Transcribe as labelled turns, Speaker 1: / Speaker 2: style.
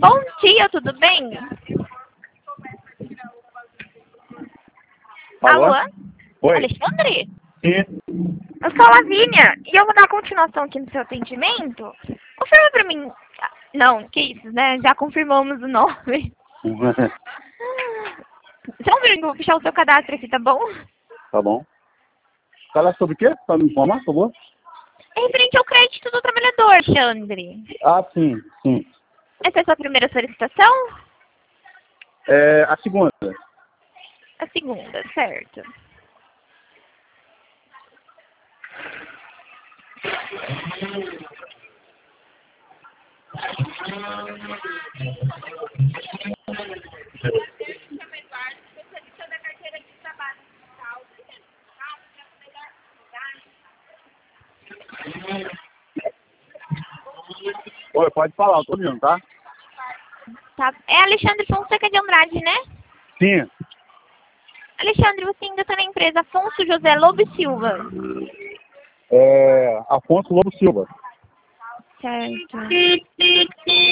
Speaker 1: Bom dia, tudo bem?
Speaker 2: Alô?
Speaker 1: Alô?
Speaker 2: Oi.
Speaker 1: Alexandre?
Speaker 2: Sim.
Speaker 1: Eu sou a Lavínia e eu vou dar continuação aqui no seu atendimento. Confirma pra mim. Não, que isso, né? Já confirmamos o nome. Só um minuto, eu vou puxar o seu cadastro aqui, tá bom?
Speaker 2: Tá bom. Fala sobre o quê? Pra me informar, por favor?
Speaker 1: É referente ao crédito do trabalhador, Alexandre.
Speaker 2: Ah, sim, sim.
Speaker 1: Essa é a sua primeira solicitação?
Speaker 2: É, a segunda.
Speaker 1: A segunda, certo.
Speaker 2: Oi, pode falar, eu tô ouvindo, tá?
Speaker 1: Tá. É Alexandre Fonseca de Andrade, né?
Speaker 2: Sim.
Speaker 1: Alexandre, você ainda está na empresa Afonso José Lobo e Silva.
Speaker 2: Afonso Lobo Silva.
Speaker 1: Certo.